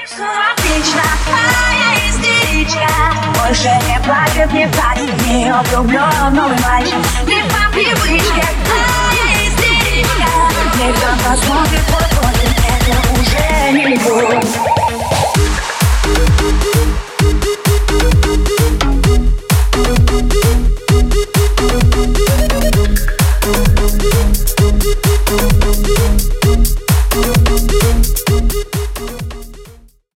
Отлично, моя истеричка. Больше не плачет, не плачет, не влюблен новый мальчик. Не по привычке, моя истеричка. Никто посмотрит, вот это уже не любовь.